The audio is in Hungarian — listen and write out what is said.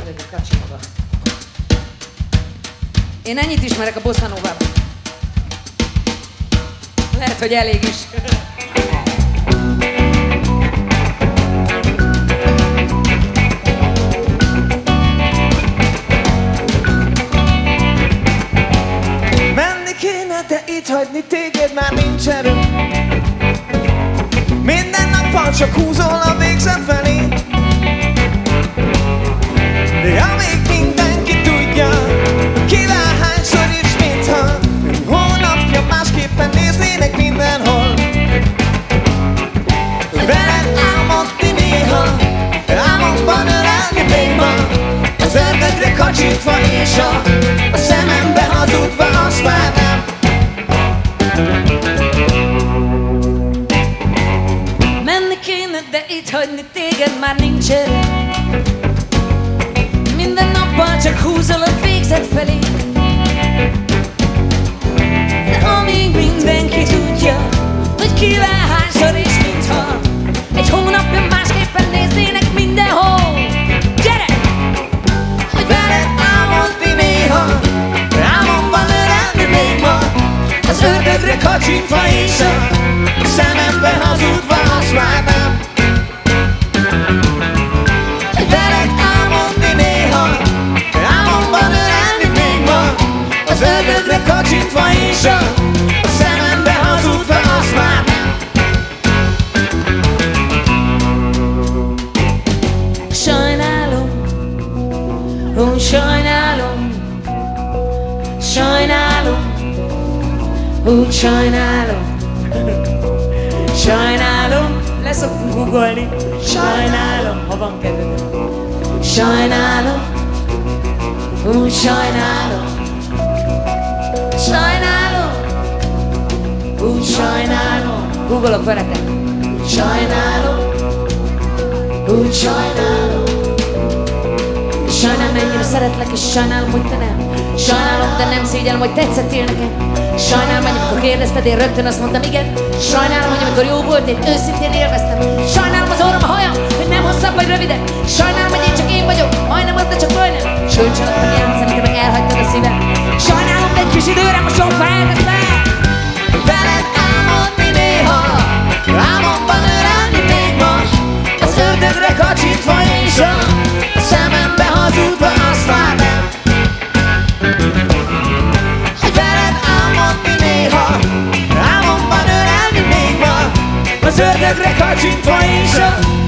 ördögre kacsintva. Én ennyit ismerek a bossa novában. Lehet, hogy elég is. Menni kéne, de itt hagyni téged már nincs erő. Minden nappal csak húzol a végzet felé. De amíg mindenki tudja, kivel hányszor is mintha hónapja másképpen néznének mindenhol. Veled álmodni néha, álmomban ölelni még ma, az ördögre kacsintva és a szemembe hazudva azt már nem. Menni kéne, de itt hagyni téged már nincs erő. Minden nappal csak húzol a végzet felé. De amíg mindenki tudja, hogy kivel hányszor és mintha egy hónapja másképpen néznének mindenhol. Gyere! Hogy veled álmodni néha, álmomban ölelni még ma, az ördögre kacsintva és a szemembe hazudva azt már nem. Hogy veled álmodni néha, álmomban ölelni még ma, az ördögre kacsintva és a szemembe hazudva azt már nem. Sajnálom, ó, sajnálom, sajnálom, ó, sajnálom, sajnálom. Leszoktunk googolni. Sajnálom, ha van kedved. Sajnálom, ó, sajnálom, sajnálom, ó, sajnálom. Googolok veletek. Sajnálom, úgy sajnálom. Sajnálom, mennyire szeretlek, és sajnálom, hogy te nem. Sajnálom, de nem szégyellem, hogy tetszettél nekem. Sajnálom, hogy amikor kérdezted, én rögtön azt mondtam, igen. Sajnálom, hogy amikor jó volt, én őszintén élveztem. Sajnálom az orrom, a hajam, hogy nem hosszabb vagy rövidebb. Sajnálom, hogy én csak én vagyok, majdnem az, de csak majdnem. Sőt, csak adtam játszani, te meg elhagytad a szívem. Sajnálom, de egy kis időre most sokkal elkezdtem. Veled álmodni néha, álmomban ölelni még ma, az ördögre kacsintva és a szemembe hazudva azt már nem. Hogy veled álmodni néha, álmomban ölelni még ma, az ördögre kacsintva és a